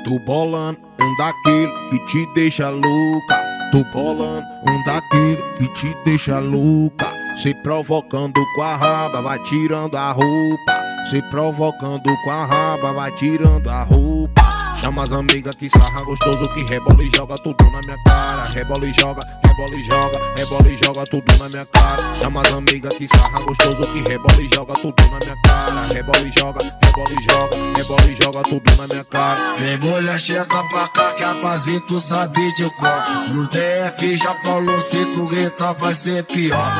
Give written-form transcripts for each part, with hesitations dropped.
Tu bolando um daquele que te deixa louca. Tu bolando um daquele que te deixa louca. Se provocando com a raba, vai tirando a roupa. Se provocando com a raba, vai tirando a roupa. Chama as amigas que sarra gostoso, que rebola e joga tudo na minha cara. Rebola e joga, rebola e joga, rebola e joga tudo na minha cara. Chama as amigas que sarra gostoso, que rebola e joga tudo na minha cara. Rebola e joga, rebola e joga, rebola e joga tudo na minha cara. Vem mulher, chega pra cá que a Pazito sabe de cor. No DF já falou, se tu gritar vai ser pior.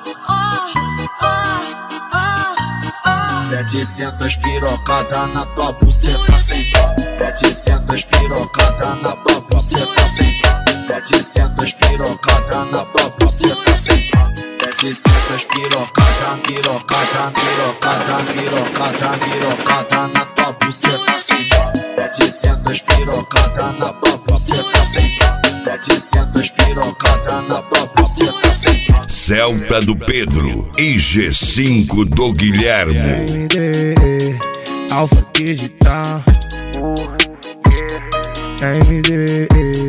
700 pirocada na tua buceta sem dó. 700 pirocada na tua buceta sem dó. 700 pirocada na tua buceta sem dó. 700 pirocada, pirocada, pirocada, pirocada, pirocada na tua buceta sem dó. 700 pirocada na tua buceta sem dó. 700 pirocada na tua buceta sem dó. Celta do Pedro e G5 do Guilhermo. MD, Alfa Digital. MD,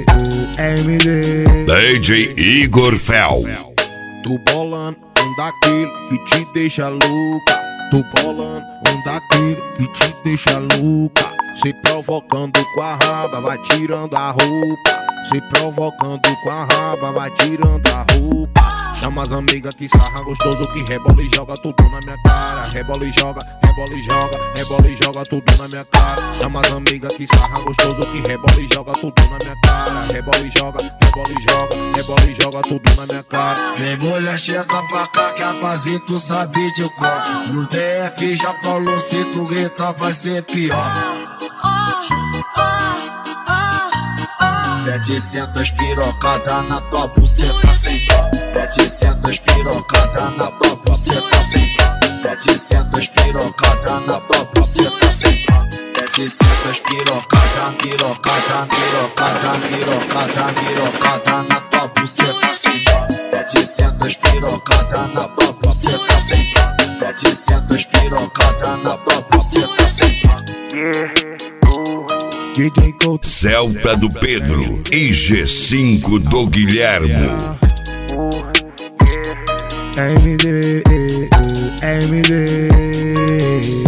MD. DJ Igor Fel. Tu bolando um daquele que te deixa louca. Tu bolando um daquele que te deixa louca. Se provocando com a raba, vai tirando a roupa. Se provocando com a raba, vai tirando a roupa. Chama as amigas que sarra gostoso, que rebola e joga tudo na minha cara. Rebola e joga, rebola e joga, rebola e joga tudo na minha cara. Chama as amigas que sarra gostoso, que rebola e joga tudo na minha cara. Rebola e joga, rebola e joga, rebola e joga tudo na minha cara. Vem mulher, chega pra cá que a Pazito sabe de cor. No DF já falou, se tu gritar vai ser pior. 700 pirocada na tua buceta sem dó. 700 pirocada na tua buceta sem dó. 700 pirocada na tua buceta sem dó. 700 pirocada, pirocada, pirocada, pirocada, pirocada na tua buceta sem dó. 700 pirocada na tua buceta sem dó. 700 pirocada na tua buceta sem dó. DJ Couto, Celta do Pedro e G5 do Guilhermo. MD, MD.